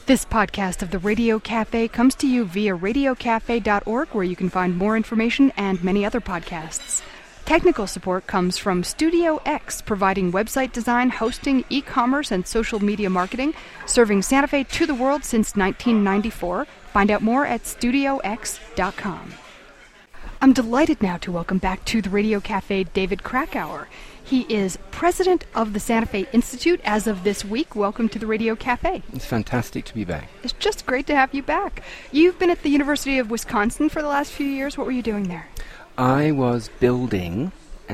This podcast of the Radio Cafe comes to you via radiocafe.org, where you can find more information and many other podcasts. Technical support comes from Studio X, providing website design, hosting, e-commerce, and social media marketing, serving Santa Fe to the world since 1994. Find out more at studiox.com. I'm delighted now to welcome back to the Radio Cafe David Krakauer. He is president of the Santa Fe Institute as of this week. Welcome to the Radio Cafe. It's fantastic to be back. It's just great to have you back. You've been at the University of Wisconsin for the last few years. What were you doing there? I was building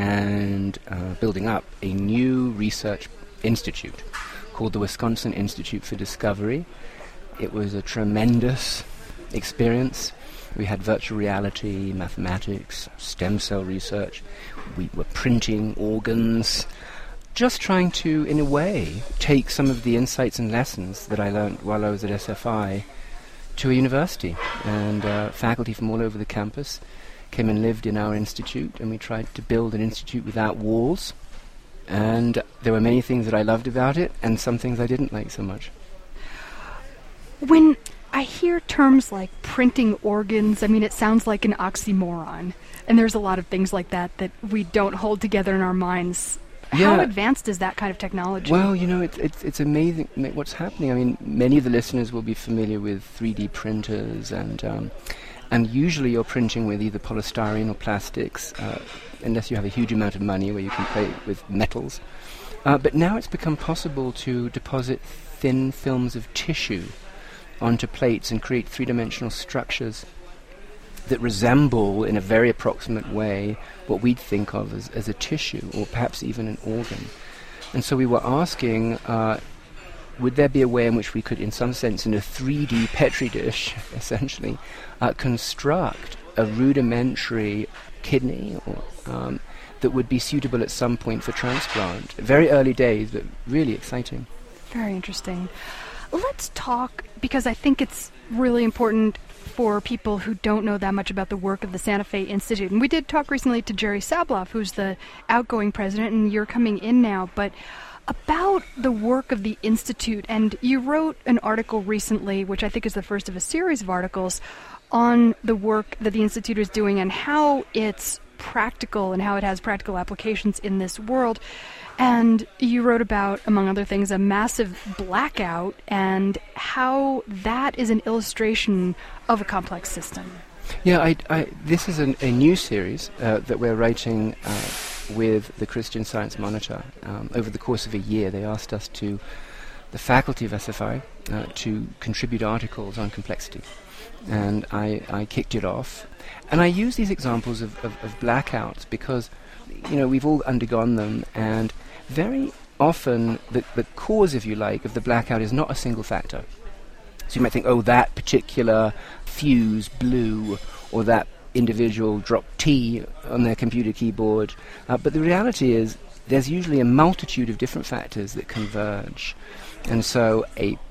up a new research institute called the Wisconsin Institute for Discovery. It was a tremendous experience. We had virtual reality, mathematics, stem cell research. We were printing organs, just trying to, in a way, take some of the insights and lessons that I learned while I was at SFI to a university. And faculty from all over the campus came and lived in our institute, and we tried to build an institute without walls. And there were many things that I loved about it, and some things I didn't like so much. When I hear terms like printing organs, I mean, it sounds like an oxymoron. And there's a lot of things like that we don't hold together in our minds. Yeah. How advanced is that kind of technology? Well, you know, it's amazing what's happening. I mean, many of the listeners will be familiar with 3D printers, and usually you're printing with either polystyrene or plastics, unless you have a huge amount of money where you can play with metals. But now it's become possible to deposit thin films of tissue onto plates and create three-dimensional structures that resemble, in a very approximate way, what we'd think of as a tissue, or perhaps even an organ. And so we were asking, would there be a way in which we could, in some sense, in a 3D Petri dish, essentially, construct a rudimentary kidney or that would be suitable at some point for transplant? Very early days, but really exciting. Very interesting. Let's talk, because I think it's really important for people who don't know that much about the work of the Santa Fe Institute. And we did talk recently to Jerry Sabloff, who's the outgoing president, and you're coming in now, but about the work of the Institute. And you wrote an article recently, which I think is the first of a series of articles, on the work that the Institute is doing and how it's practical and how it has practical applications in this world. And you wrote about, among other things, a massive blackout and how that is an illustration of a complex system. Yeah, this is a new series that we're writing with the Christian Science Monitor. Over the course of a year, they asked us the faculty of SFI, to contribute articles on complexity. And I kicked it off. And I use these examples of blackouts because, you know, we've all undergone them, and very often the cause, if you like, of the blackout is not a single factor. So you might think, oh, that particular fuse blew, or that individual dropped T on their computer keyboard. But the reality is there's usually a multitude of different factors that converge. And so a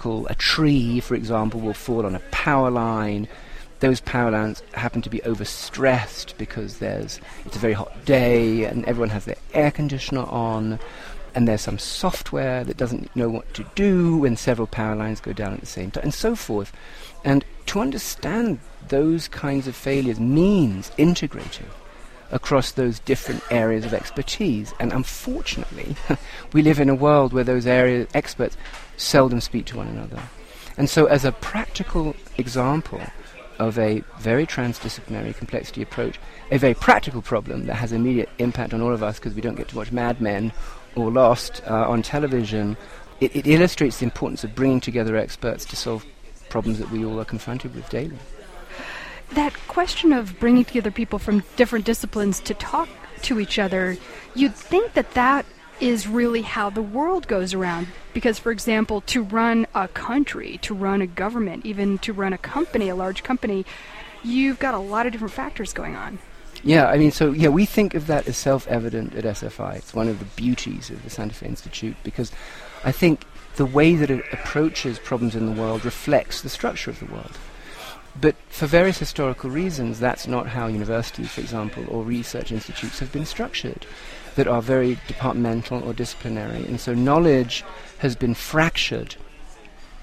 tree, for example, will fall on a power line. Those power lines happen to be overstressed because it's a very hot day and everyone has their air conditioner on, and there's some software that doesn't know what to do when several power lines go down at the same time, and so forth. And to understand those kinds of failures means integrating across those different areas of expertise. And unfortunately, we live in a world where those area experts seldom speak to one another. And so as a practical example of a very transdisciplinary complexity approach, a very practical problem that has immediate impact on all of us because we don't get to watch Mad Men or Lost on television, it illustrates the importance of bringing together experts to solve problems that we all are confronted with daily. That question of bringing together people from different disciplines to talk to each other, you'd think that is really how the world goes around. Because, for example, to run a country, to run a government, even to run a company, a large company, you've got a lot of different factors going on. Yeah, I mean, we think of that as self-evident at SFI. It's one of the beauties of the Santa Fe Institute, because I think the way that it approaches problems in the world reflects the structure of the world. But for various historical reasons, that's not how universities, for example, or research institutes have been structured, that are very departmental or disciplinary. And so knowledge has been fractured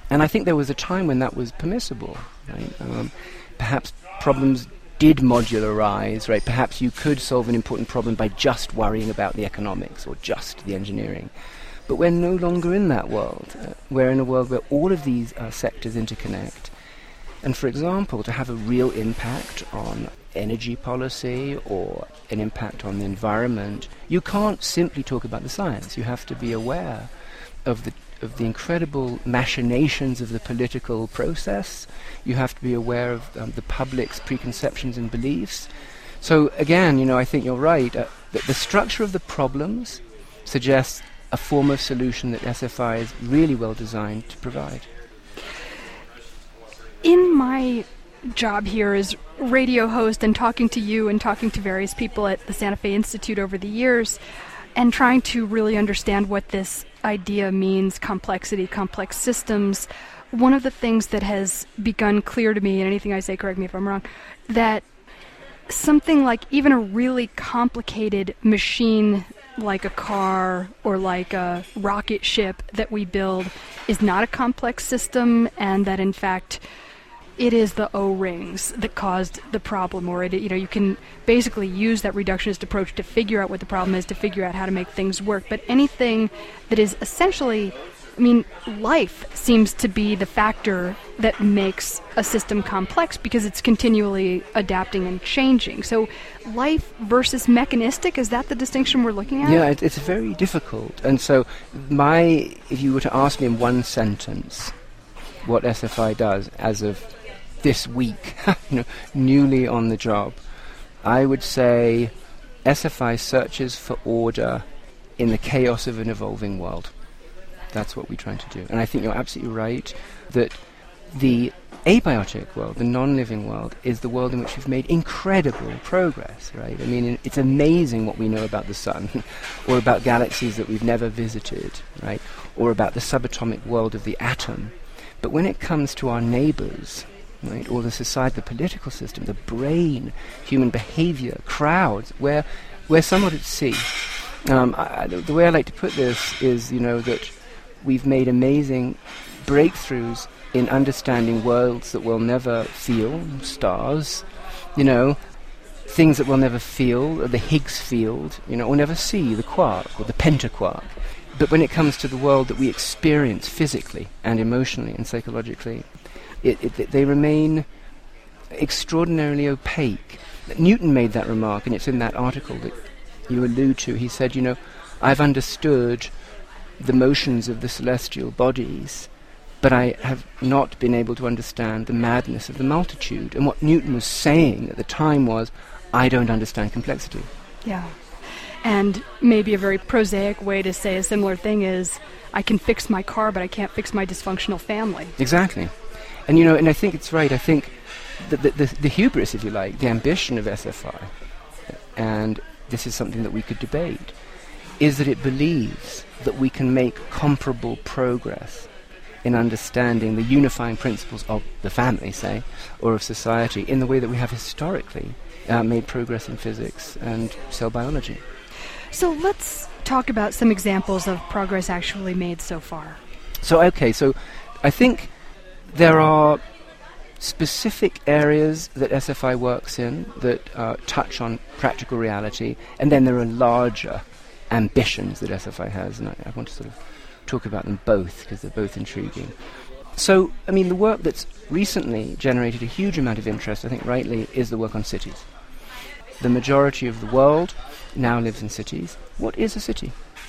And I think there was a time when that was permissible, right? Perhaps problems did modularize, right? Perhaps you could solve an important problem by just worrying about the economics or just the engineering. But we're no longer in that world. We're in a world where all of these sectors interconnect. And for example, to have a real impact on energy policy or an impact on the environment, you can't simply talk about the science. You have to be aware of the incredible machinations of the political process. You have to be aware of the public's preconceptions and beliefs. So again, I think you're right. The structure of the problems suggests a form of solution that SFI is really well designed to provide. In my job here as radio host and talking to you and talking to various people at the Santa Fe Institute over the years and trying to really understand what this idea means, complexity, complex systems, one of the things that has begun clear to me, and anything I say, correct me if I'm wrong, that something like even a really complicated machine like a car or like a rocket ship that we build is not a complex system, and that in fact it is the O-rings that caused the problem, or you can basically use that reductionist approach to figure out what the problem is, to figure out how to make things work. But anything that is essentially, life seems to be the factor that makes a system complex because it's continually adapting and changing. So life versus mechanistic, is that the distinction we're looking at? Yeah, it's very difficult. And so if you were to ask me in one sentence what SFI does as of this week, newly on the job, I would say SFI searches for order in the chaos of an evolving world. That's what we're trying to do. And I think you're absolutely right that the abiotic world, the non-living world, is the world in which we've made incredible progress, right? It's amazing what we know about the sun, or about galaxies that we've never visited, right? Or about the subatomic world of the atom. But when it comes to our neighbors, right, or the society, the political system, the brain, human behavior, crowds, we're somewhat at sea. The way I like to put this is, that we've made amazing breakthroughs in understanding worlds that we'll never feel, stars, things that we'll never feel, the Higgs field, or never see, the quark or the pentaquark. But when it comes to the world that we experience physically and emotionally and psychologically, they remain extraordinarily opaque. Newton made that remark, and it's in that article that you allude to. He said, I've understood the motions of the celestial bodies, but I have not been able to understand the madness of the multitude. And what Newton was saying at the time was, I don't understand complexity. Yeah. And maybe a very prosaic way to say a similar thing is, I can fix my car, but I can't fix my dysfunctional family. Exactly. And and I think it's right. I think the hubris, if you like, the ambition of SFI, and this is something that we could debate, is that it believes that we can make comparable progress in understanding the unifying principles of the family, say, or of society, in the way that we have historically made progress in physics and cell biology. So let's talk about some examples of progress actually made so far. So I think there are specific areas that SFI works in that touch on practical reality, and then there are larger ambitions that SFI has, and I want to sort of talk about them both because they're both intriguing. So, the work that's recently generated a huge amount of interest, I think rightly, is the work on cities. The majority of the world now lives in cities. What is a city?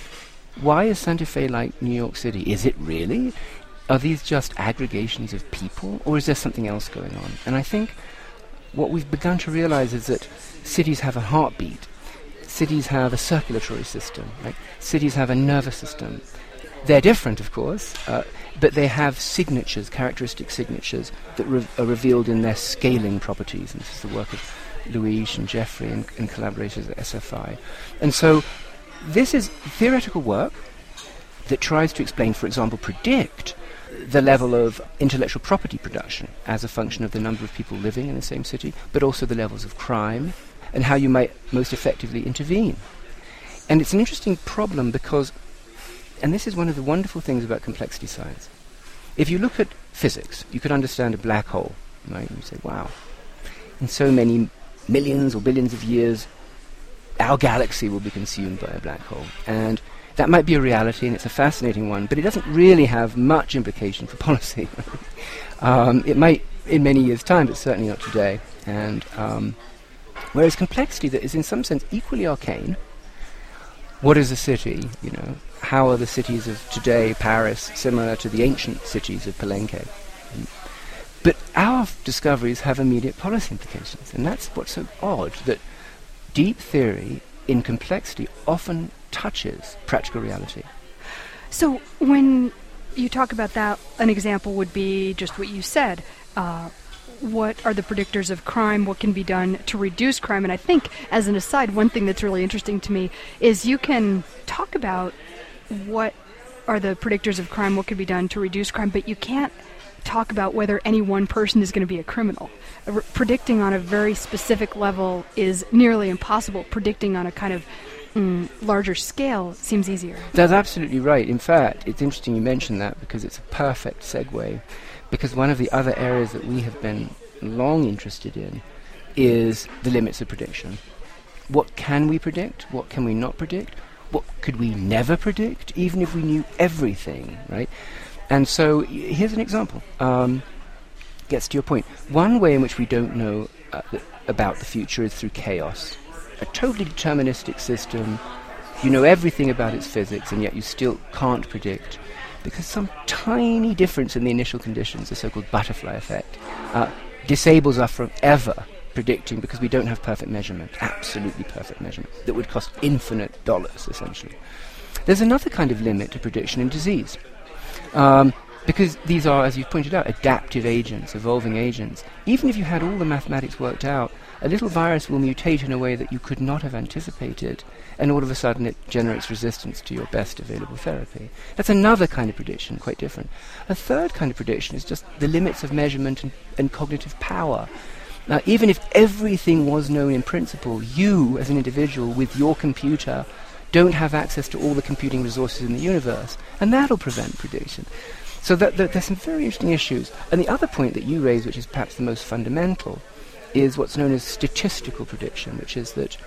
Why is Santa Fe like New York City? Is it really? Are these just aggregations of people, or is there something else going on? And I think what we've begun to realize is that cities have a heartbeat. Cities have a circulatory system, right? Cities have a nervous system. They're different, of course, but they have signatures, characteristic signatures, that are revealed in their scaling properties. And this is the work of Luis and Jeffrey and collaborators at SFI. And so this is theoretical work that tries to explain, for example, predict the level of intellectual property production as a function of the number of people living in the same city, but also the levels of crime and how you might most effectively intervene. And it's an interesting problem because, and this is one of the wonderful things about complexity science, if you look at physics, you could understand a black hole, right? And you say, wow, in so many millions or billions of years, our galaxy will be consumed by a black hole. And that might be a reality, and it's a fascinating one, but it doesn't really have much implication for policy. It might in many years' time, but certainly not today. And whereas complexity that is in some sense equally arcane, what is a city? You know, how are the cities of today, Paris, similar to the ancient cities of Palenque? But our discoveries have immediate policy implications, and that's what's so odd, that deep theory in complexity often touches practical reality. So when you talk about that, an example would be just what you said. What are the predictors of crime? What can be done to reduce crime? And I think, as an aside, one thing that's really interesting to me is you can talk about what are the predictors of crime, what can be done to reduce crime, but you can't talk about whether any one person is going to be a criminal. Predicting on a very specific level is nearly impossible. Predicting on a kind of larger scale seems easier. That's absolutely right. In fact, it's interesting you mention that, because it's a perfect segue, because one of the other areas that we have been long interested in is the limits of prediction. What can we predict? What can we not predict? What could we never predict, even if we knew everything, right? And so here's an example. Gets to your point. One way in which we don't know about the future is through chaos. A totally deterministic system, you know everything about its physics, and yet you still can't predict, because some tiny difference in the initial conditions, the so-called butterfly effect, disables us from ever predicting, because we don't have perfect measurement, absolutely perfect measurement, that would cost infinite dollars, essentially. There's another kind of limit to prediction in disease. Because these are, as you've pointed out, adaptive agents, evolving agents. Even if you had all the mathematics worked out, a little virus will mutate in a way that you could not have anticipated, and all of a sudden it generates resistance to your best available therapy. That's another kind of prediction, quite different. A third kind of prediction is just the limits of measurement and cognitive power. Now, even if everything was known in principle, you, as an individual, with your computer, don't have access to all the computing resources in the universe, and that'll prevent prediction. So there's some very interesting issues. And the other point that you raise, which is perhaps the most fundamental, is what's known as statistical prediction, which is that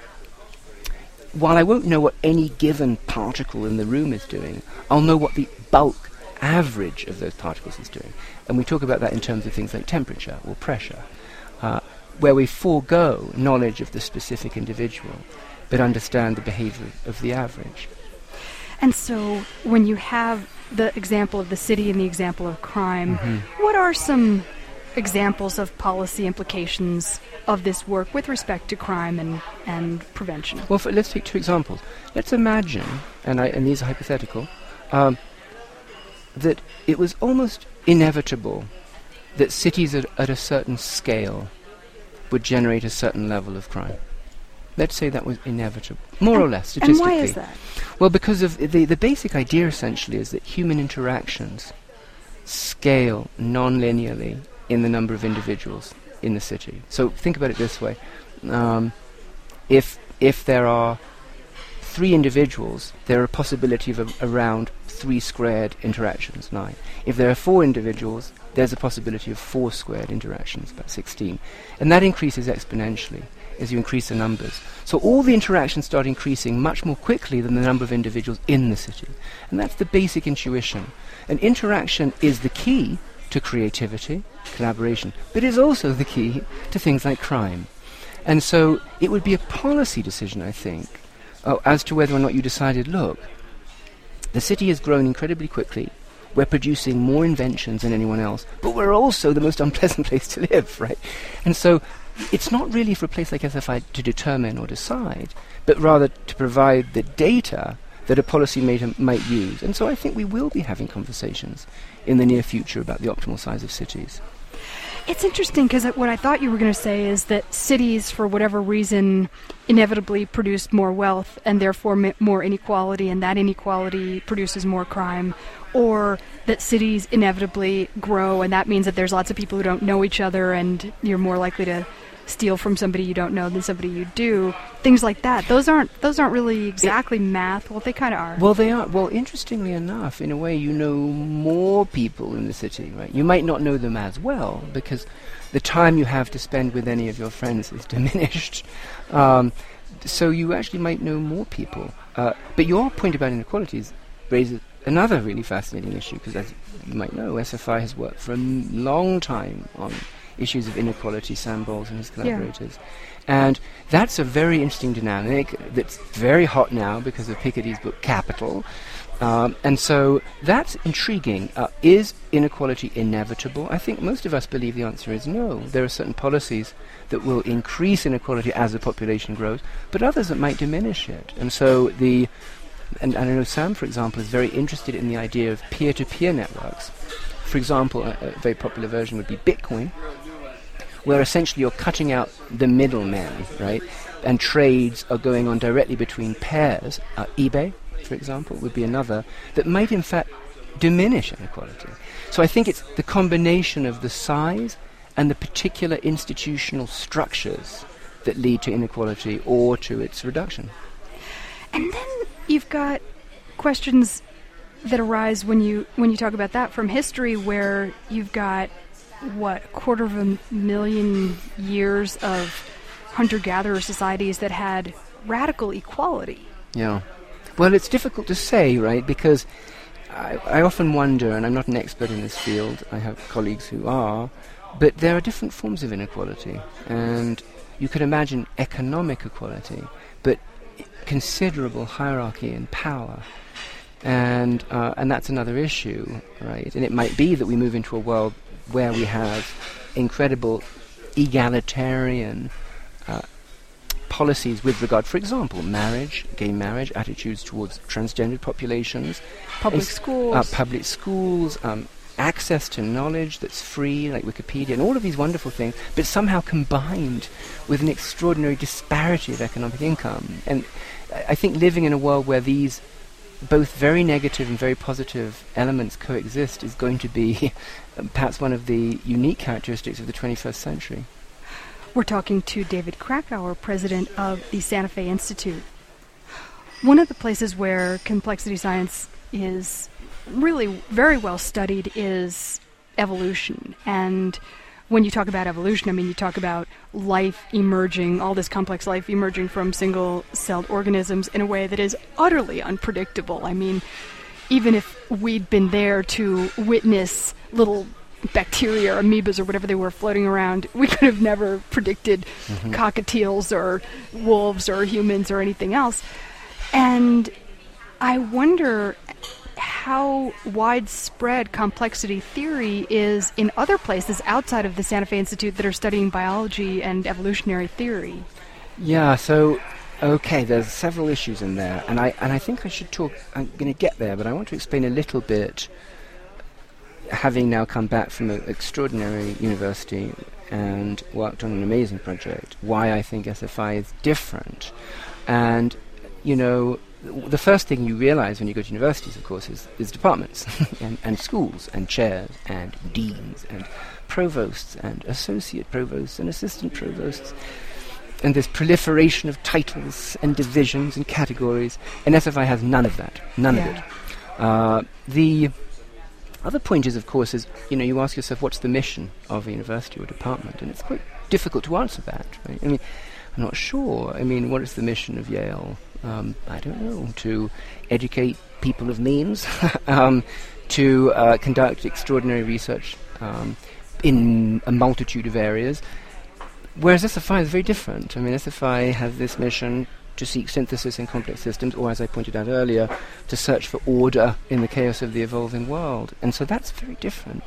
while I won't know what any given particle in the room is doing, I'll know what the bulk average of those particles is doing. And we talk about that in terms of things like temperature or pressure, where we forego knowledge of the specific individual, but understand the behavior of the average. And so when you have the example of the city and the example of crime, what are some examples of policy implications of this work with respect to crime and prevention? Well, let's take two examples. Let's imagine, and these are hypothetical, that it was almost inevitable that cities at a certain scale would generate a certain level of crime. Let's say that was inevitable, more or less, statistically. And why is that? Well, because of the basic idea, essentially, is that human interactions scale non-linearly in the number of individuals in the city. So think about it this way. If there are 3 individuals, there are a possibility of around 3 squared interactions, 9. If there are 4 individuals, there's a possibility of 4 squared interactions, about 16. And that increases exponentially as you increase the numbers. So all the interactions start increasing much more quickly than the number of individuals in the city. And that's the basic intuition. And interaction is the key to creativity, collaboration, but is also the key to things like crime. And so it would be a policy decision, I think, as to whether or not you decided, look, the city has grown incredibly quickly, we're producing more inventions than anyone else, but we're also the most unpleasant place to live, right? And so it's not really for a place like SFI to determine or decide, but rather to provide the data that a policymaker might use. And so I think we will be having conversations in the near future about the optimal size of cities. It's interesting because what I thought you were going to say is that cities, for whatever reason, inevitably produce more wealth and therefore more inequality, and that inequality produces more crime, or that cities inevitably grow and that means that there's lots of people who don't know each other and you're more likely to steal from somebody you don't know than somebody you do. Things like that. Those aren't really exactly math. Well, they kind of are. Well, they are. Well, interestingly enough, in a way, you know more people in the city, right? You might not know them as well because the time you have to spend with any of your friends is diminished. So you actually might know more people. But your point about inequalities raises another really fascinating issue because, as you might know, SFI has worked for a long time on issues of inequality, Sam Bowles and his collaborators. Yeah. And that's a very interesting dynamic that's very hot now because of Piketty's book Capital. And so that's intriguing. Is inequality inevitable? I think most of us believe the answer is no. There are certain policies that will increase inequality as the population grows, but others that might diminish it. And so and I know Sam, for example, is very interested in the idea of peer-to-peer networks. For example, a very popular version would be Bitcoin, where essentially you're cutting out the middlemen, right? And trades are going on directly between pairs. eBay, for example, would be another that might in fact diminish inequality. So I think it's the combination of the size and the particular institutional structures that lead to inequality or to its reduction. And then you've got questions that arise when you talk about that from history, where you've got, a 250,000 years of hunter-gatherer societies that had radical equality. Yeah. Well, it's difficult to say, right, because I often wonder, and I'm not an expert in this field, I have colleagues who are, but there are different forms of inequality, and you could imagine economic equality, but considerable hierarchy in power. And that's another issue, right? And it might be that we move into a world where we have incredible egalitarian policies with regard, for example, marriage, gay marriage, attitudes towards transgendered populations, public schools, access to knowledge that's free, like Wikipedia, and all of these wonderful things, but somehow combined with an extraordinary disparity of economic income. And I think living in a world where these both very negative and very positive elements coexist is going to be perhaps one of the unique characteristics of the 21st century. We're talking to David Krakauer, president of the Santa Fe Institute. One of the places where complexity science is really very well studied is evolution. And when you talk about evolution, I mean, you talk about life emerging, all this complex life emerging from single-celled organisms in a way that is utterly unpredictable. I mean, even if we'd been there to witness little bacteria or amoebas or whatever they were floating around, we could have never predicted cockatiels or wolves or humans or anything else. And I wonder how widespread complexity theory is in other places outside of the Santa Fe Institute that are studying biology and evolutionary theory. Yeah, so, okay, there's several issues in there, and I think I should talk, I'm going to get there, but I want to explain a little bit, having now come back from an extraordinary university and worked on an amazing project, why I think SFI is different. And, you know, the first thing you realize when you go to universities, of course, is departments and schools and chairs and deans and provosts and associate provosts and assistant provosts. And this proliferation of titles and divisions and categories. And SFI has none of that. None of it. The other point is, of course, you ask yourself, what's the mission of a university or department? And it's quite difficult to answer that, right? I mean, I'm not sure. I mean, what is the mission of Yale? I don't know. To educate people of means, to conduct extraordinary research in a multitude of areas. Whereas SFI is very different. I mean, SFI has this mission to seek synthesis in complex systems, or, as I pointed out earlier, to search for order in the chaos of the evolving world. And so that's very different.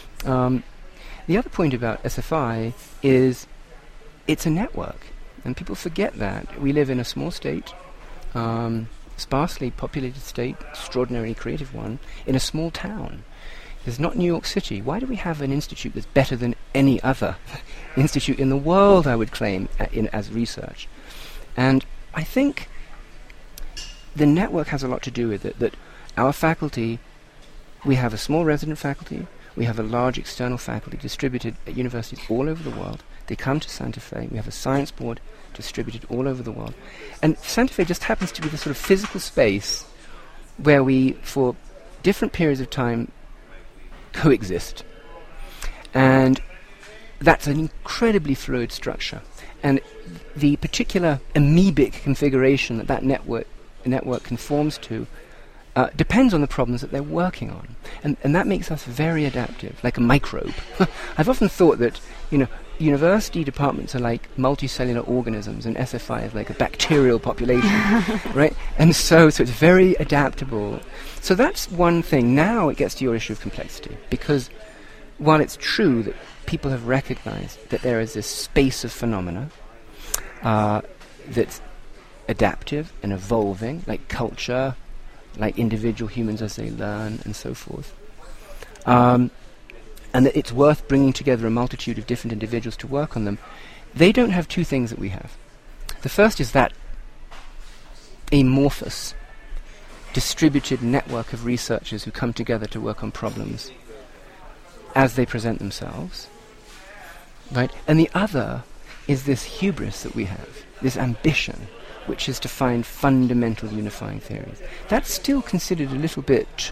The other point about SFI is it's a network, and people forget that. We live in a small state, sparsely populated state, extraordinarily creative one, in a small town. There's not New York City. Why do we have an institute that's better than any other institute in the world, I would claim, as research? And I think the network has a lot to do with it, that our faculty, we have a small resident faculty, We have a large external faculty distributed at universities all over the world. They come to Santa Fe. We have a science board distributed all over the world. And Santa Fe just happens to be the sort of physical space where we, for different periods of time, coexist. And that's an incredibly fluid structure. And the particular amoebic configuration that network conforms to depends on the problems that they're working on. And that makes us very adaptive, like a microbe. I've often thought that, university departments are like multicellular organisms, and SFI is like a bacterial population, right? And so it's very adaptable. So that's one thing. Now it gets to your issue of complexity, because while it's true that people have recognized that there is this space of phenomena that's adaptive and evolving, like culture, like individual humans as they learn, and so forth, and that it's worth bringing together a multitude of different individuals to work on them, they don't have two things that we have. The first is that amorphous, distributed network of researchers who come together to work on problems as they present themselves, right? And the other is this hubris that we have, this ambition, which is to find fundamental unifying theories. That's still considered a little bit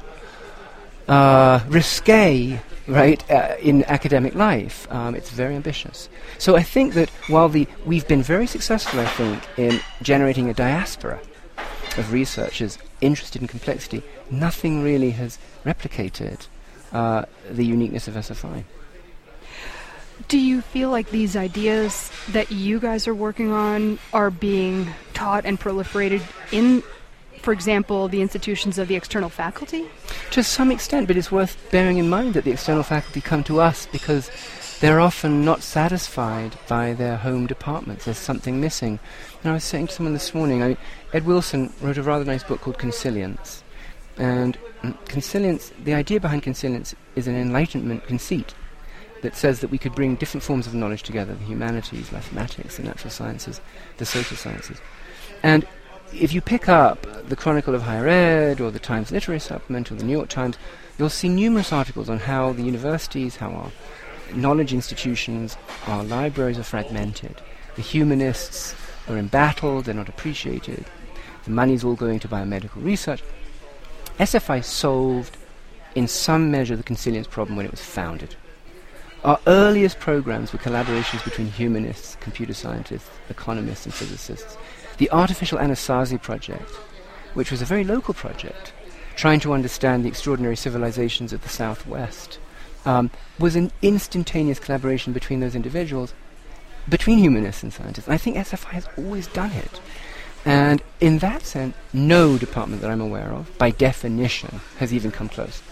risque, right, in academic life. It's very ambitious. So I think that while we've been very successful, I think, in generating a diaspora of researchers interested in complexity, nothing really has replicated the uniqueness of SFI. Do you feel like these ideas that you guys are working on are being taught and proliferated in, for example, the institutions of the external faculty? To some extent, but it's worth bearing in mind that the external faculty come to us because they're often not satisfied by their home departments. There's something missing. And I was saying to someone this morning, Ed Wilson wrote a rather nice book called Consilience. And consilience, the idea behind consilience is an Enlightenment conceit that says that we could bring different forms of knowledge together, the humanities, mathematics, the natural sciences, the social sciences. And if you pick up the Chronicle of Higher Ed or the Times Literary Supplement or the New York Times, you'll see numerous articles on how the universities, how our knowledge institutions, our libraries are fragmented. The humanists are embattled, they're not appreciated. The money's all going to biomedical research. SFI solved, in some measure, the consilience problem when it was founded. Our earliest programs were collaborations between humanists, computer scientists, economists, and physicists. The Artificial Anasazi Project, which was a very local project, trying to understand the extraordinary civilizations of the Southwest, was an instantaneous collaboration between those individuals, between humanists and scientists. And I think SFI has always done it. And in that sense, no department that I'm aware of, by definition, has even come close.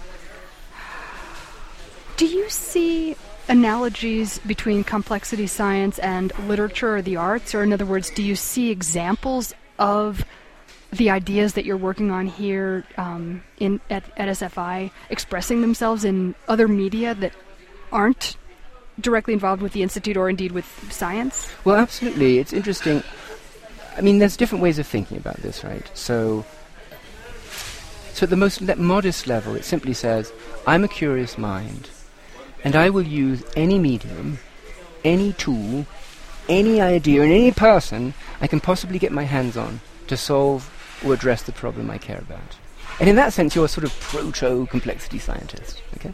Do you see analogies between complexity science and literature or the arts? Or in other words, do you see examples of the ideas that you're working on here at SFI expressing themselves in other media that aren't directly involved with the Institute or indeed with science? Well, absolutely. It's interesting. I mean, there's different ways of thinking about this, right? So at the most modest level, it simply says, I'm a curious mind, and I will use any medium, any tool, any idea, and any person I can possibly get my hands on to solve or address the problem I care about. And in that sense, you're a sort of proto-complexity scientist, okay?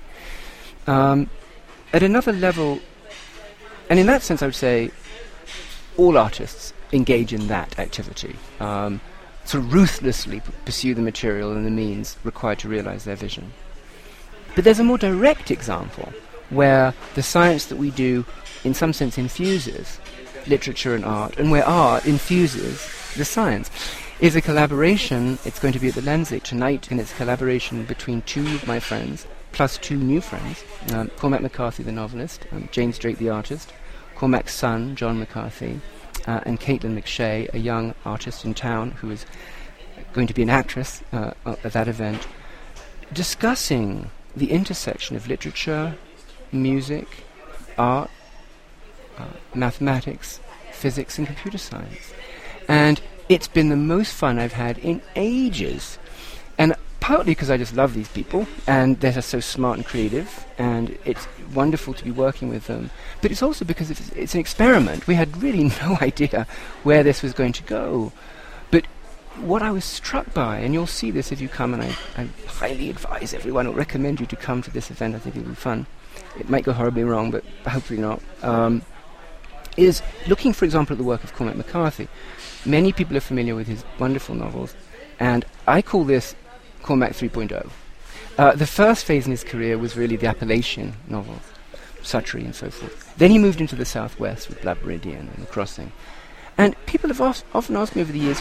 At another level, and in that sense, I would say all artists engage in that activity, sort of ruthlessly pursue the material and the means required to realize their vision. But there's a more direct example where the science that we do, in some sense, infuses literature and art, and where art infuses the science. Is a collaboration. It's going to be at the Lensig tonight, and it's a collaboration between two of my friends, plus two new friends, Cormac McCarthy, the novelist, James Drake, the artist, Cormac's son, John McCarthy, and Caitlin McShay, a young artist in town who is going to be an actress at that event, discussing the intersection of literature, music, art, mathematics, physics, and computer science. And it's been the most fun I've had in ages. And partly because I just love these people, and they're just so smart and creative, and it's wonderful to be working with them. But it's also because it's an experiment. We had really no idea where this was going to go. But what I was struck by, and you'll see this if you come, and I highly advise everyone or recommend you to come to this event. I think it'll be fun. It might go horribly wrong, but hopefully not. Is looking, for example, at the work of Cormac McCarthy. Many people are familiar with his wonderful novels, and I call this Cormac 3.0. The first phase in his career was really the Appalachian novels, Suttree and so forth. Then he moved into the Southwest with Blood Meridian and The Crossing. And people have often asked me over the years,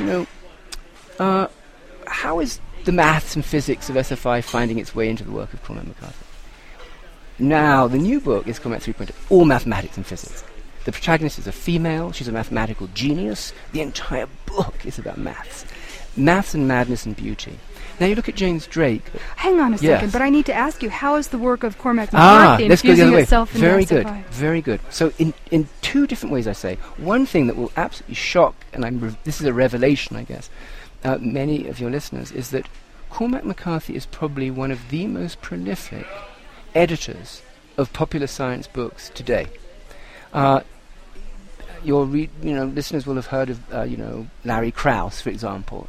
how is the maths and physics of SFI finding its way into the work of Cormac McCarthy? Now, the new book is Cormac 3.0, all mathematics and physics. The protagonist is a female, she's a mathematical genius. The entire book is about maths. Maths and madness and beauty. Now you look at James Drake. Hang on a Yes. second, but I need to ask you, how is the work of Cormac McCarthy Let's go the infusing other way. itself into Very SFI? good, very good. So in two different ways, I say. One thing that will absolutely shock, and this is a revelation, I guess, many of your listeners, is that Cormac McCarthy is probably one of the most prolific editors of popular science books today. Your listeners will have heard of Larry Krauss, for example.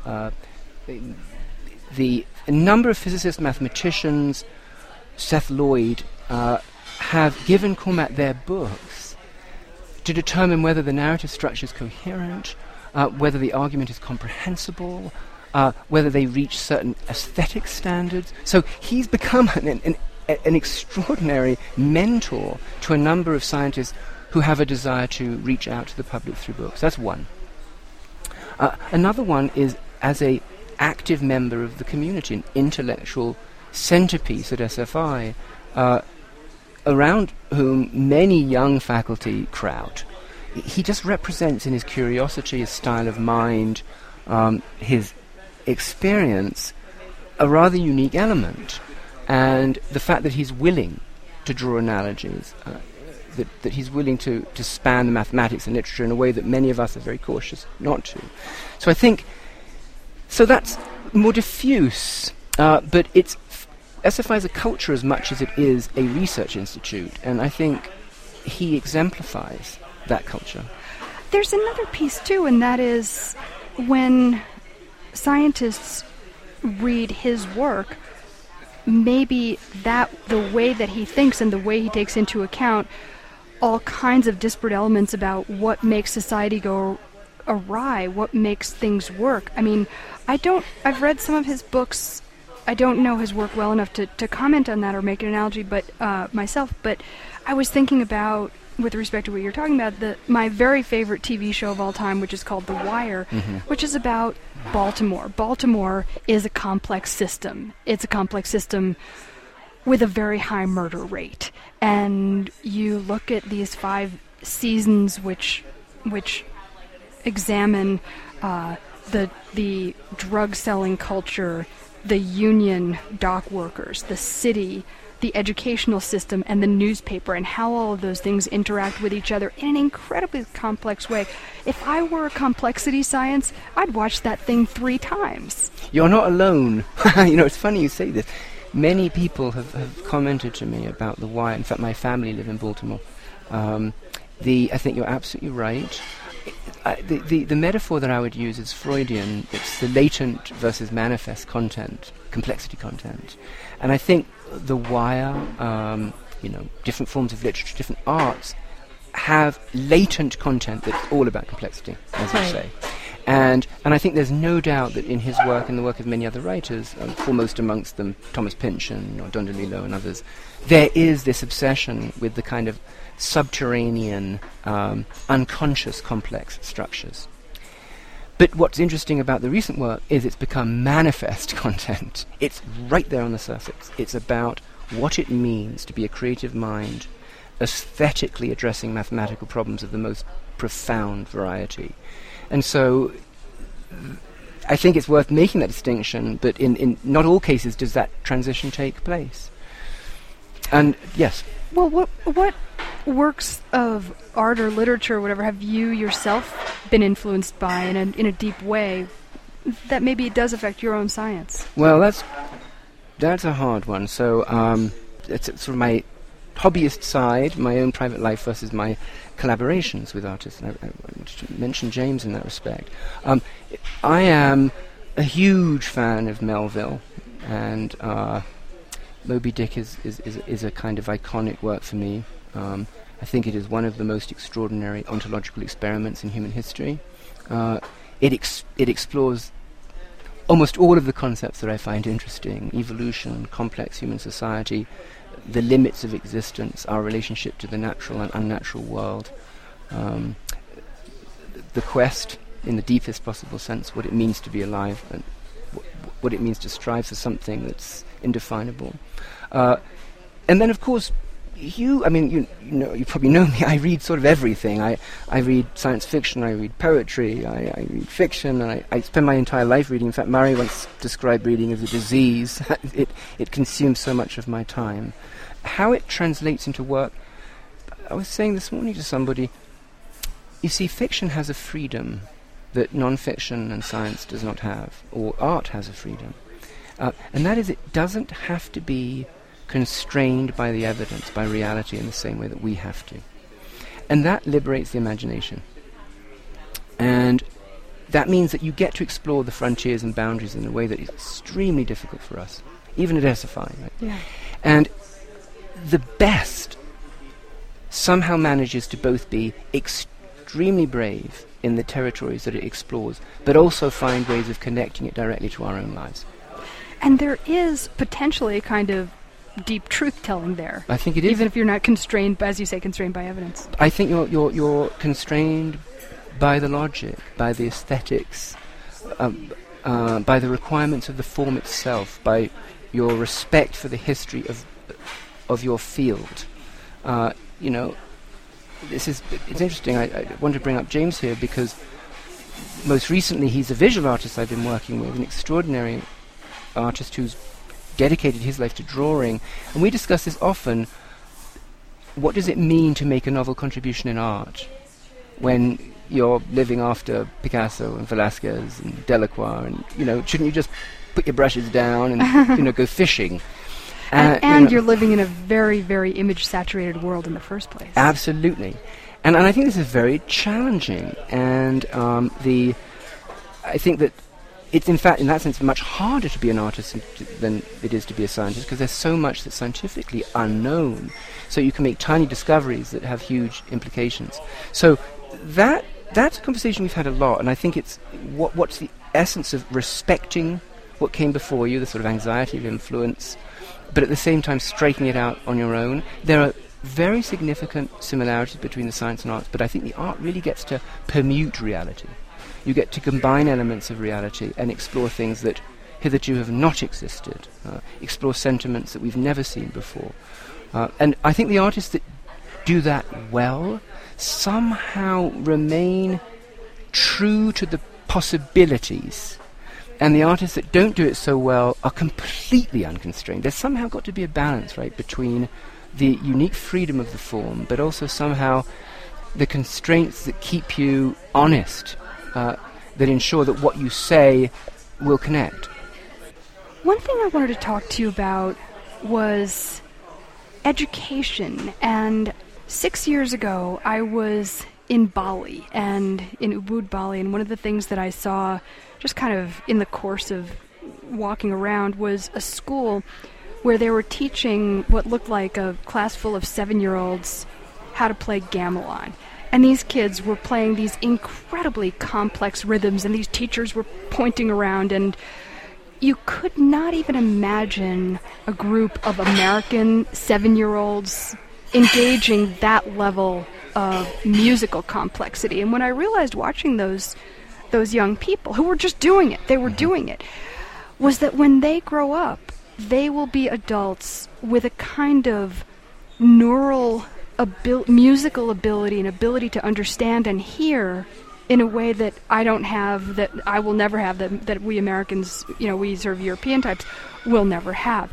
A number of physicists, mathematicians, Seth Lloyd, have given Cormac their books to determine whether the narrative structure is coherent, whether the argument is comprehensible, whether they reach certain aesthetic standards. So he's become an extraordinary mentor to a number of scientists who have a desire to reach out to the public through books. That's one. Another one is as a active member of the community, an intellectual centerpiece at SFI, around whom many young faculty crowd. He just represents in his curiosity, his style of mind, his experience, a rather unique element. And the fact that he's willing to draw analogies, that he's willing to span the mathematics and literature in a way that many of us are very cautious not to. So I think, that's more diffuse, but it's SFI is a culture as much as it is a research institute, and I think he exemplifies that culture. There's another piece too, and that is when scientists read his work, maybe the way that he thinks and the way he takes into account all kinds of disparate elements about what makes society go awry, what makes things work. I mean, I've read some of his books. I don't know his work well enough to comment on that or make an analogy, but myself. But I was thinking about, with respect to what you're talking about, my very favorite TV show of all time, which is called The Wire, which is about Baltimore. Baltimore is a complex system. It's a complex system with a very high murder rate. And you look at these 5 seasons which examine the drug-selling culture, the union dock workers, the city, the educational system, and the newspaper, and how all of those things interact with each other in an incredibly complex way. If I were a complexity science, I'd watch that thing 3 times. You're not alone. It's funny you say this. Many people have commented to me about The Wire. In fact, my family live in Baltimore. I think you're absolutely right. The metaphor that I would use is Freudian. It's the latent versus manifest content, complexity content. And I think The Wire, different forms of literature, different arts, have latent content that's all about complexity, as you say. And I think there's no doubt that in his work and the work of many other writers, foremost amongst them Thomas Pynchon or Don DeLillo and others, there is this obsession with the kind of subterranean, unconscious complex structures. But what's interesting about the recent work is it's become manifest content. It's right there on the surface. It's about what it means to be a creative mind, aesthetically addressing mathematical problems of the most profound variety. And so I think it's worth making that distinction, but in not all cases does that transition take place. And yes. Well, what works of art or literature or whatever have you yourself been influenced by in a deep way that maybe it does affect your own science? Well, That's a hard one. So it's sort of my hobbyist side, my own private life versus my collaborations with artists. And I mentioned James in that respect. I am a huge fan of Melville, and Moby Dick is a kind of iconic work for me. I think it is one of the most extraordinary ontological experiments in human history. It explores almost all of the concepts that I find interesting: evolution, complex human society, the limits of existence, our relationship to the natural and unnatural world, the quest, in the deepest possible sense, what it means to be alive, and what it means to strive for something that's indefinable. And then, of course, you probably know me. I read sort of everything. I read science fiction, I read poetry, I read fiction, and I spend my entire life reading. In fact, Murray once described reading as a disease. It consumes so much of my time. How it translates into work, I was saying this morning to somebody, you see, fiction has a freedom that non-fiction and science does not have, or art has a freedom. And that is, it doesn't have to be constrained by the evidence, by reality, in the same way that we have to. And that liberates the imagination. And that means that you get to explore the frontiers and boundaries in a way that is extremely difficult for us, even at SFI. Right? Yeah. And the best somehow manages to both be extremely brave in the territories that it explores, but also find ways of connecting it directly to our own lives. And there is potentially a kind of deep truth-telling there. I think it is. Even if you're not constrained, as you say, constrained by evidence. I think you're constrained by the logic, by the aesthetics, by the requirements of the form itself, by your respect for the history of your field. It's interesting. I want to bring up James here because most recently he's a visual artist I've been working with, an extraordinary artist who's dedicated his life to drawing, and we discuss this often. What does it mean to make a novel contribution in art when you're living after Picasso and Velázquez and Delacroix, and shouldn't you just put your brushes down and go fishing? And you're living in a very, very image-saturated world in the first place. Absolutely, and I think this is very challenging, and I think that it's, in fact, in that sense, much harder to be an artist than it is to be a scientist, because there's so much that's scientifically unknown. So you can make tiny discoveries that have huge implications. So that's a conversation we've had a lot, and I think it's what's the essence of respecting what came before you, the sort of anxiety of influence, but at the same time striking it out on your own. There are very significant similarities between the science and arts, but I think the art really gets to permute reality. You get to combine elements of reality and explore things that hitherto have not existed, explore sentiments that we've never seen before. And I think the artists that do that well somehow remain true to the possibilities, and the artists that don't do it so well are completely unconstrained. There's somehow got to be a balance, right, between the unique freedom of the form, but also somehow the constraints that keep you honest, that ensure that what you say will connect. One thing I wanted to talk to you about was education. And 6 years ago, I was in Bali, and in Ubud, Bali, and one of the things that I saw just kind of in the course of walking around was a school where they were teaching what looked like a class full of 7-year-olds how to play gamelan. And these kids were playing these incredibly complex rhythms, and these teachers were pointing around, and you could not even imagine a group of American 7-year-olds engaging that level of musical complexity. And when I realized watching those young people who were just doing it, they were doing it, was that when they grow up, they will be adults with a kind of neural musical ability and ability to understand and hear in a way that I don't have, that I will never have, that we Americans, we sort of European types, will never have.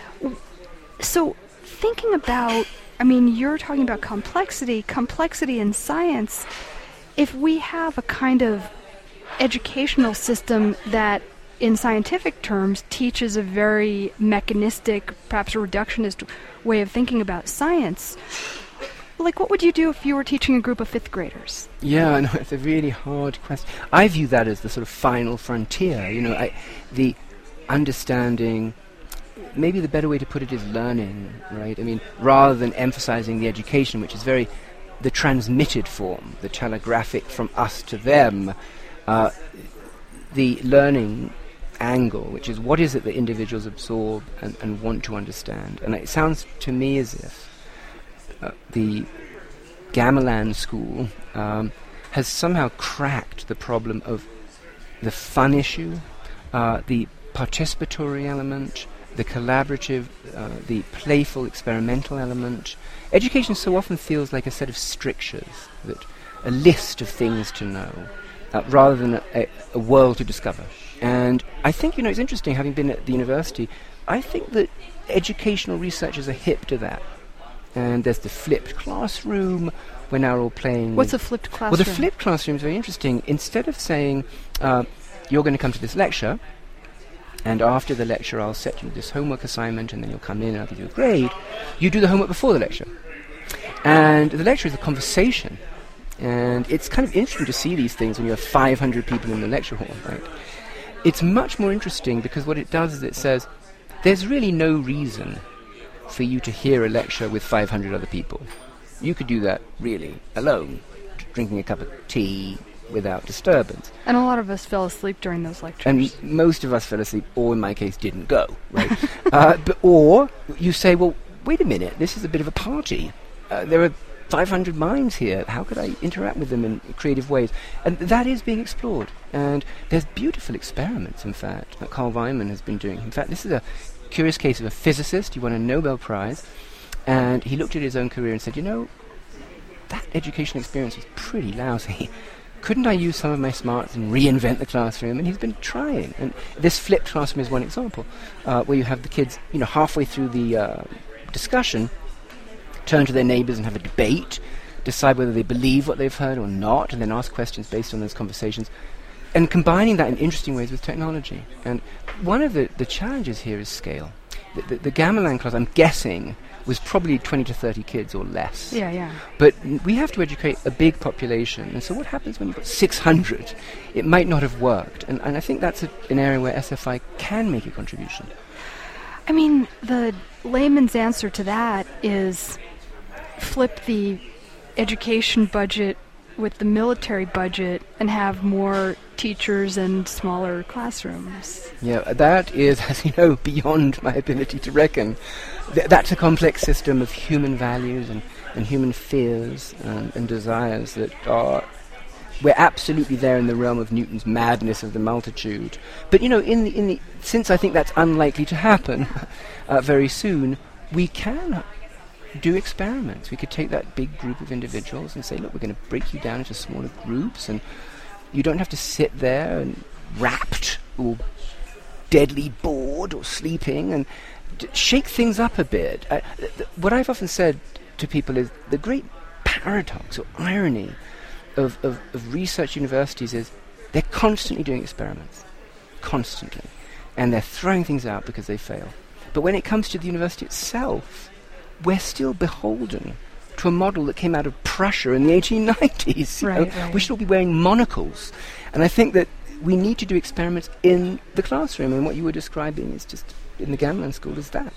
So thinking about, you're talking about complexity in science. If we have a kind of educational system that in scientific terms, teaches a very mechanistic, perhaps a reductionist way of thinking about science. Like, what would you do if you were teaching a group of fifth graders? Yeah, no, it's a really hard question. I view that as the sort of final frontier, the understanding. Maybe the better way to put it is learning, right? I mean, rather than emphasizing the education, which is very the transmitted form, the telegraphic from us to them, the learning angle, which is what is it that individuals absorb and want to understand. And it sounds to me as if the Gamelan school has somehow cracked the problem of the fun issue, the participatory element, the collaborative, the playful, experimental element. Education so often feels like a set of strictures, that a list of things to know, rather than a world to discover. And I think, it's interesting, having been at the university, I think that educational researchers are hip to that. And there's the flipped classroom. We're now all playing... What's a flipped classroom? Well, the flipped classroom is very interesting. Instead of saying, you're going to come to this lecture, and after the lecture I'll set you this homework assignment, and then you'll come in and I'll give you a grade, you do the homework before the lecture. And the lecture is a conversation. And it's kind of interesting to see these things when you have 500 people in the lecture hall, right? It's much more interesting because what it does is it says, there's really no reason for you to hear a lecture with 500 other people. You could do that, really, alone, drinking a cup of tea without disturbance. And a lot of us fell asleep during those lectures. And most of us fell asleep, or in my case, didn't go, right? Or you say, well, wait a minute, this is a bit of a party. There are 500 minds here. How could I interact with them in creative ways? And that is being explored. And there's beautiful experiments, in fact, that Carl Weinman has been doing. In fact, this is a curious case of a physicist. He won a Nobel Prize. And he looked at his own career and said, that education experience was pretty lousy. Couldn't I use some of my smarts and reinvent the classroom? And he's been trying. And this flipped classroom is one example, where you have the kids, halfway through the discussion, turn to their neighbours and have a debate, decide whether they believe what they've heard or not, and then ask questions based on those conversations, and combining that in interesting ways with technology. And one of the challenges here is scale. The Gamelan class, I'm guessing, was probably 20 to 30 kids or less. Yeah. But we have to educate a big population, and so what happens when you've got 600? It might not have worked, and I think that's an area where SFI can make a contribution. I mean, the layman's answer to that is flip the education budget with the military budget and have more teachers and smaller classrooms. Yeah, that is, as you know, beyond my ability to reckon. That's a complex system of human values and human fears and desires that are... We're absolutely there in the realm of Newton's madness of the multitude. But, since I think that's unlikely to happen very soon, we can do experiments. We could take that big group of individuals and say, look, we're going to break you down into smaller groups, and you don't have to sit there and rapt or deadly bored or sleeping, and shake things up a bit. What I've often said to people is the great paradox or irony of research universities is they're constantly doing experiments. Constantly. And they're throwing things out because they fail. But when it comes to the university itself, we're still beholden to a model that came out of Prussia in the 1890s. Right. We should all be wearing monocles. And I think that we need to do experiments in the classroom, and what you were describing is just in the Gamelan school is that.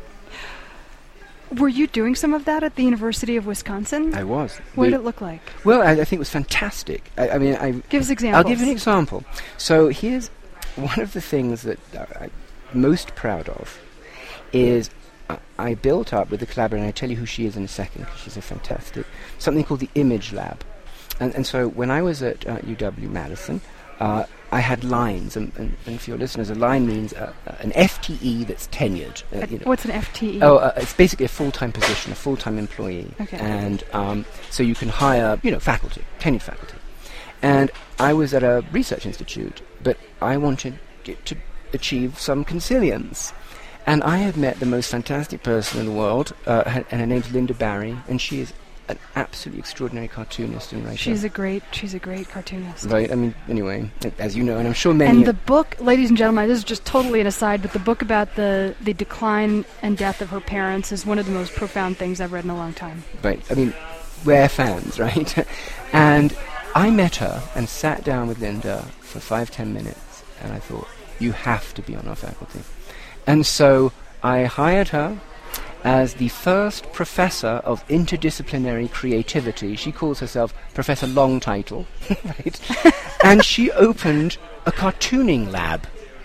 Were you doing some of that at the University of Wisconsin? I was. What did it look like? Well, I think it was fantastic. Give us examples. I'll give you an example. So here's one of the things that I'm most proud of is I built up with the collaborator, and I'll tell you who she is in a second, because she's a fantastic, something called the Image Lab. And so when I was at UW-Madison, I had lines, and for your listeners, a line means an FTE that's tenured. What's an FTE? It's basically a full-time position, a full-time employee. Okay. And so you can hire, faculty, tenured faculty. And I was at a research institute, but I wanted it to achieve some consilience. And I had met the most fantastic person in the world, and her name's Linda Barry, and she is an absolutely extraordinary cartoonist and writer. She's a great cartoonist. Right, I mean, anyway, as you know, and I'm sure many... And the book, ladies and gentlemen, this is just totally an aside, but the book about the decline and death of her parents is one of the most profound things I've read in a long time. Right, I mean, we're fans, right? And I met her and sat down with Linda for 5-10 minutes, and I thought, you have to be on our faculty. And so I hired her as the first professor of interdisciplinary creativity. She calls herself Professor Long Title, right? And she opened a cartooning lab.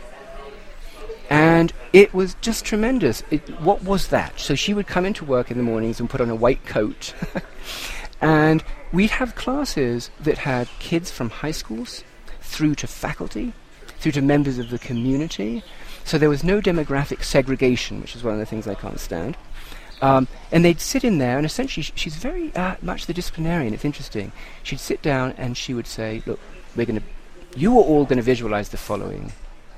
And it was just tremendous. What was that? So she would come into work in the mornings and put on a white coat. And we'd have classes that had kids from high schools through to faculty, through to members of the community. So there was no demographic segregation, which is one of the things I can't stand. And they'd sit in there, and essentially she's very much the disciplinarian. It's interesting. She'd sit down and she would say, look, you are all going to visualize the following.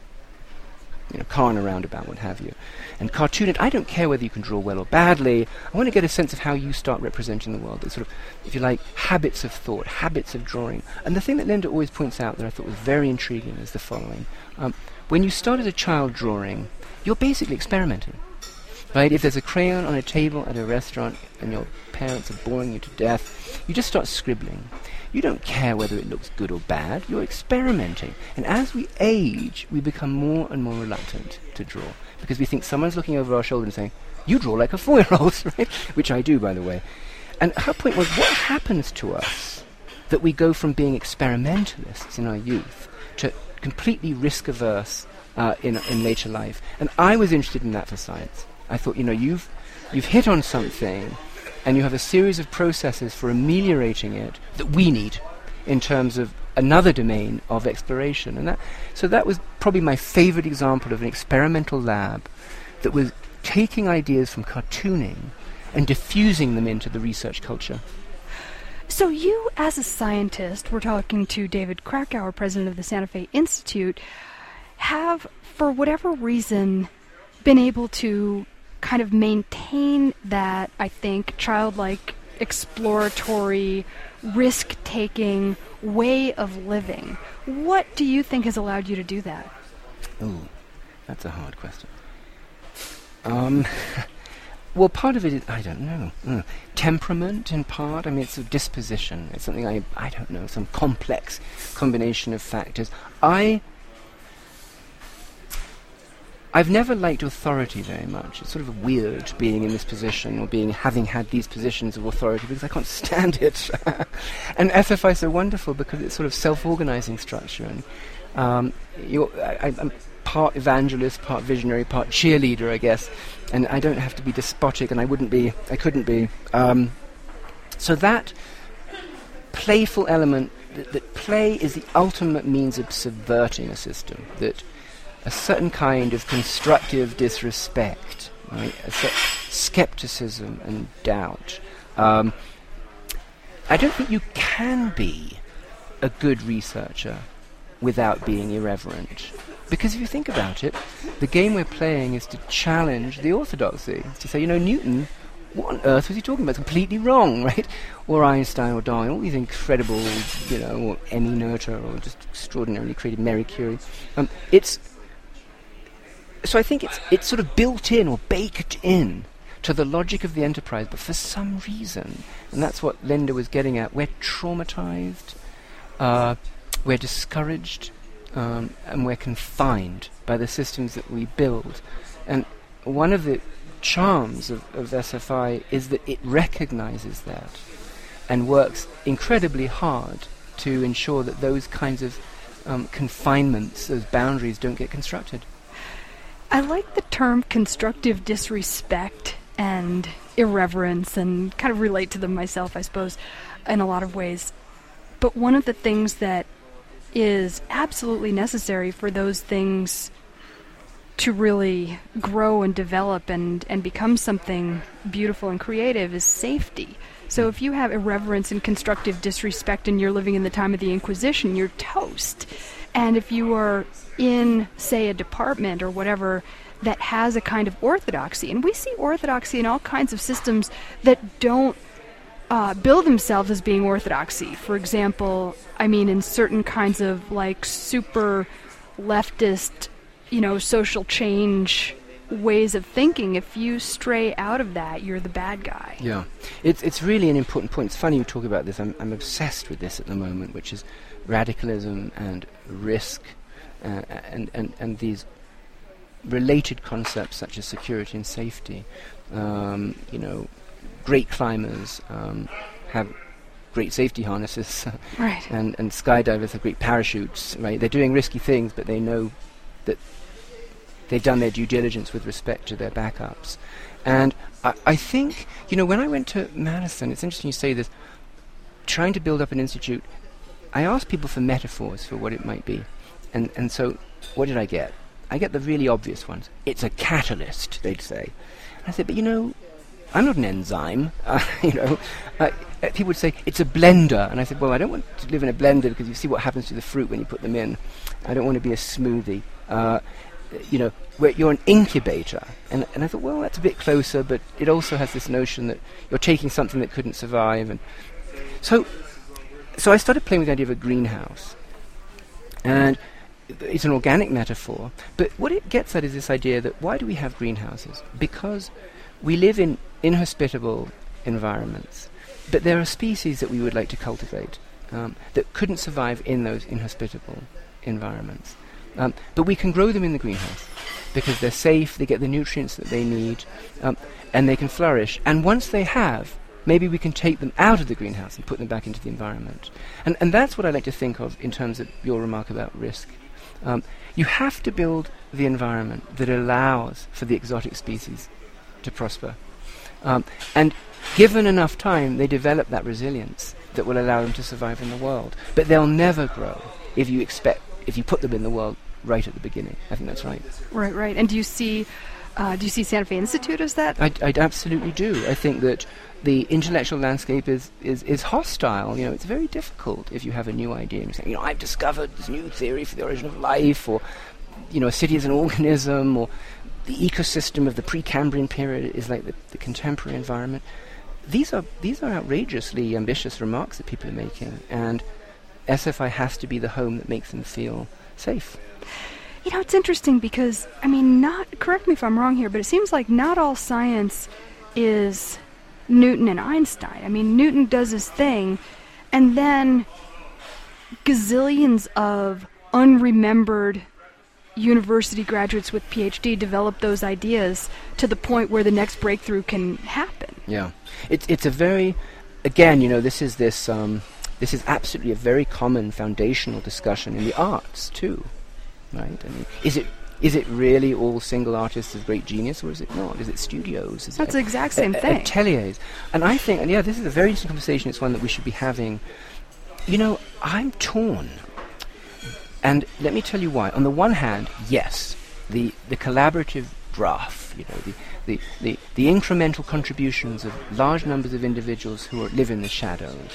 Car and a roundabout, what have you. And cartoon it, I don't care whether you can draw well or badly. I want to get a sense of how you start representing the world. It's sort of, if you like, habits of thought, habits of drawing. And the thing that Linda always points out that I thought was very intriguing is the following. When you start as a child drawing, you're basically experimenting. Right? If there's a crayon on a table at a restaurant and your parents are boring you to death, you just start scribbling. You don't care whether it looks good or bad. You're experimenting. And as we age, we become more and more reluctant to draw because we think someone's looking over our shoulder and saying, you draw like a 4-year-old, right? Which I do, by the way. And her point was, what happens to us that we go from being experimentalists in our youth to completely risk-averse in later life? And I was interested in that for science. I thought, you've hit on something, and you have a series of processes for ameliorating it that we need in terms of another domain of exploration. And that was probably my favorite example of an experimental lab that was taking ideas from cartooning and diffusing them into the research culture. So you, as a scientist, we're talking to David Krakauer, president of the Santa Fe Institute, have, for whatever reason, been able to kind of maintain that, I think, childlike, exploratory, risk-taking way of living. What do you think has allowed you to do that? Ooh, that's a hard question. Well, part of it is, I don't know, temperament in part. I mean, it's a disposition. It's something I don't know, some complex combination of factors. I've never liked authority very much. It's sort of weird being in this position or having had these positions of authority because I can't stand it. And SFI is so wonderful because it's sort of self-organizing structure. And I'm part evangelist, part visionary, part cheerleader, I guess. And I don't have to be despotic, and I couldn't be. So that playful element, that play is the ultimate means of subverting a system, that a certain kind of constructive disrespect, right? Skepticism and doubt. I don't think you can be a good researcher without being irreverent. Because if you think about it, the game we're playing is to challenge the orthodoxy. It's to say, Newton, what on earth was he talking about? It's completely wrong, right? Or Einstein or Darwin, all these incredible, or Emmy Noether, or just extraordinarily creative Marie Curie. So I think it's sort of built in or baked in to the logic of the enterprise, but for some reason, and that's what Linda was getting at, we're traumatized, we're discouraged, and we're confined by the systems that we build. And one of the charms of SFI is that it recognizes that and works incredibly hard to ensure that those kinds of confinements, those boundaries, don't get constructed. I like the term constructive disrespect and irreverence and kind of relate to them myself, I suppose, in a lot of ways. But one of the things that is absolutely necessary for those things to really grow and develop and become something beautiful and creative is safety. So if you have irreverence and constructive disrespect and you're living in the time of the Inquisition, you're toast. And if you are in, say, a department or whatever that has a kind of orthodoxy, and we see orthodoxy in all kinds of systems that don't bill themselves as being orthodoxy. For example, I mean, in certain kinds of like super leftist, social change ways of thinking, if you stray out of that, you're the bad guy. Yeah, it's really an important point. It's funny you talk about this. I'm obsessed with this at the moment, which is radicalism and risk, and these related concepts such as security and safety. Great climbers have great safety harnesses, right? And skydivers have great parachutes, right? They're doing risky things, but they know that they've done their due diligence with respect to their backups. And I think, when I went to Madison, it's interesting you say this, trying to build up an institute, I asked people for metaphors for what it might be. And so, what did I get? I get the really obvious ones. It's a catalyst, they'd say. I said, but I'm not an enzyme. People would say, it's a blender. And I said, well, I don't want to live in a blender because you see what happens to the fruit when you put them in. I don't want to be a smoothie. Where you're an incubator. And I thought, well, that's a bit closer, but it also has this notion that you're taking something that couldn't survive. And so I started playing with the idea of a greenhouse. And it's an organic metaphor, but what it gets at is this idea that why do we have greenhouses? Because we live in inhospitable environments, but there are species that we would like to cultivate that couldn't survive in those inhospitable environments. But we can grow them in the greenhouse because they're safe, they get the nutrients that they need, and they can flourish. And once they have, maybe we can take them out of the greenhouse and put them back into the environment. And that's what I like to think of in terms of your remark about risk. You have to build the environment that allows for the exotic species to prosper. And given enough time, they develop that resilience that will allow them to survive in the world. But they'll never grow if you put them in the world right at the beginning. I think that's right. Right. And do you see Santa Fe Institute as that? I absolutely do. I think that the intellectual landscape is hostile. It's very difficult if you have a new idea and you say, I've discovered this new theory for the origin of life, or, a city is an organism, or the ecosystem of the Precambrian period is like the contemporary environment. These are outrageously ambitious remarks that people are making, and SFI has to be the home that makes them feel safe. It's interesting because, correct me if I'm wrong here, but it seems like not all science is Newton and Einstein. Newton does his thing, and then gazillions of unremembered university graduates with PhD develop those ideas to the point where the next breakthrough can happen. Yeah. It's a very, again, this is absolutely a very common foundational discussion in the arts too, right? Is it really all single artists of great genius, or is it not? Is it studios? That's the exact same thing. Ateliers. And I think, this is a very interesting conversation. It's one that we should be having. I'm torn. And let me tell you why. On the one hand, yes, the collaborative graph, the incremental contributions of large numbers of individuals who live in the shadows,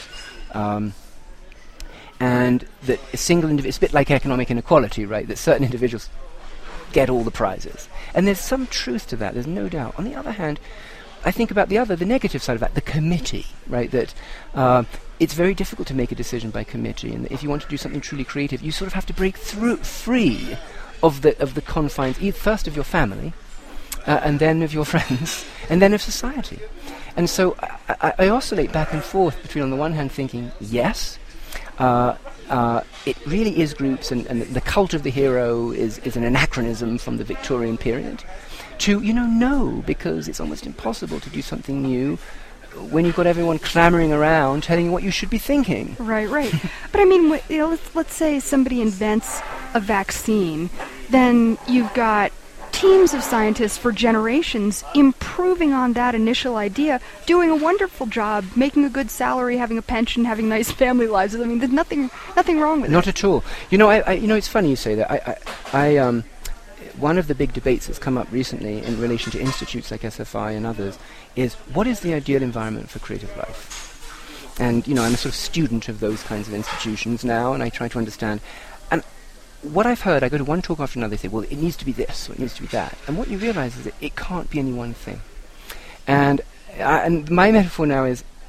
and that a single individual, it's a bit like economic inequality, right, that certain individuals get all the prizes. And there's some truth to that, there's no doubt. On the other hand, I think about the negative side of that, the committee, right, that it's very difficult to make a decision by committee, and if you want to do something truly creative, you sort of have to break free of the confines, first of your family, and then of your friends, and then of society. And so I oscillate back and forth between, on the one hand, thinking, yes, it really is groups, and the cult of the hero is an anachronism from the Victorian period, to, no, because it's almost impossible to do something new when you've got everyone clamoring around telling you what you should be thinking. Right. But let's say somebody invents a vaccine, then you've got teams of scientists for generations improving on that initial idea, doing a wonderful job, making a good salary, having a pension, having nice family lives. There's nothing wrong with it. Not at all. It's funny you say that. One of the big debates that's come up recently in relation to institutes like SFI and others is, what is the ideal environment for creative life? And, I'm a sort of student of those kinds of institutions now, and I try to understand. And what I've heard, I go to one talk after another, they say, well, it needs to be this, or it needs to be that. And what you realize is that it can't be any one thing. And my metaphor now is,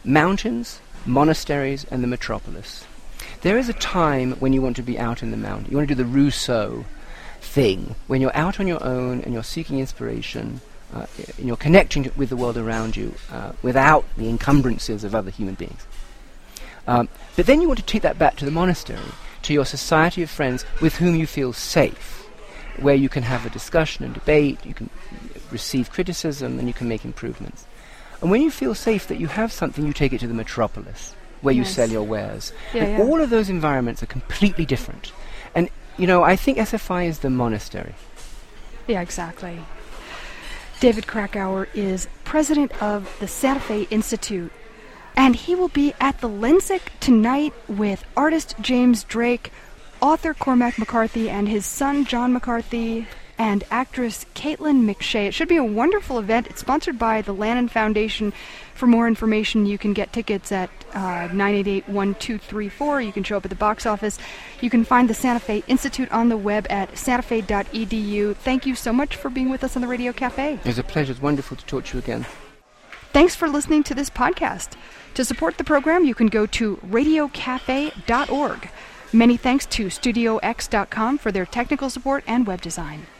mountains, monasteries, and the metropolis. There is a time when you want to be out in the mountain. You want to do the Rousseau thing, when you're out on your own and you're seeking inspiration, and you're connecting with the world around you without the encumbrances of other human beings. But then you want to take that back to the monastery, to your society of friends with whom you feel safe, where you can have a discussion and debate, you can receive criticism, and you can make improvements. And when you feel safe that you have something, you take it to the metropolis, where you sell your wares. And all of those environments are completely different. And, I think SFI is the monastery. Yeah, exactly. David Krakauer is president of the Santa Fe Institute, and he will be at the Lensic tonight with artist James Drake, author Cormac McCarthy, and his son John McCarthy, and actress Caitlin McShay. It should be a wonderful event. It's sponsored by the Lannan Foundation. For more information, you can get tickets at 988-1234. You can show up at the box office. You can find the Santa Fe Institute on the web at santafe.edu. Thank you so much for being with us on the Radio Cafe. It was a pleasure. It's wonderful to talk to you again. Thanks for listening to this podcast. To support the program, you can go to radiocafe.org. Many thanks to StudioX.com for their technical support and web design.